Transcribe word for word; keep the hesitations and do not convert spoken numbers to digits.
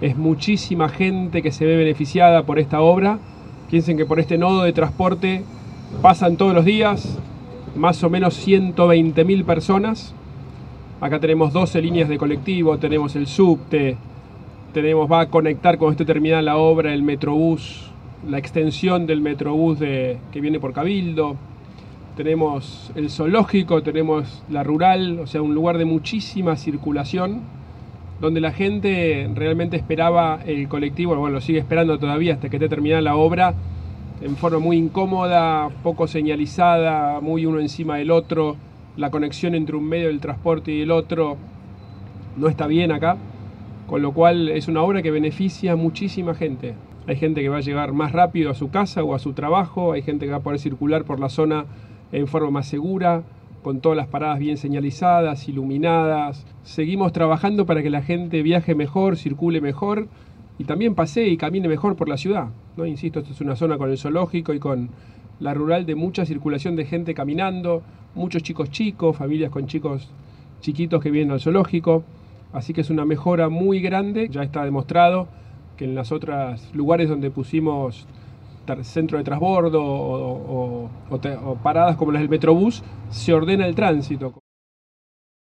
Es muchísima gente que se ve beneficiada por esta obra. Piensen que por este nodo de transporte pasan todos los días más o menos ciento veinte mil personas. Acá tenemos doce líneas de colectivo, tenemos el subte, tenemos, va a conectar con este terminal la obra, el Metrobús, la extensión del Metrobús de, que viene por Cabildo. Tenemos el zoológico, tenemos la rural, o sea, un lugar de muchísima circulación, donde la gente realmente esperaba el colectivo, bueno, lo sigue esperando todavía hasta que esté terminada la obra, en forma muy incómoda, poco señalizada, muy uno encima del otro. La conexión entre un medio del transporte y el otro no está bien acá, con lo cual es una obra que beneficia a muchísima gente. Hay gente que va a llegar más rápido a su casa o a su trabajo, hay gente que va a poder circular por la zona en forma más segura, con todas las paradas bien señalizadas, iluminadas. Seguimos trabajando para que la gente viaje mejor, circule mejor y también pasee y camine mejor por la ciudad, ¿no? Insisto, esto es una zona con el zoológico y con la rural de mucha circulación de gente caminando, muchos chicos chicos, familias con chicos chiquitos que vienen al zoológico. Así que es una mejora muy grande. Ya está demostrado que en las otras lugares donde pusimos centro de transbordo o, o, o, o paradas como las del Metrobús, se ordena el tránsito.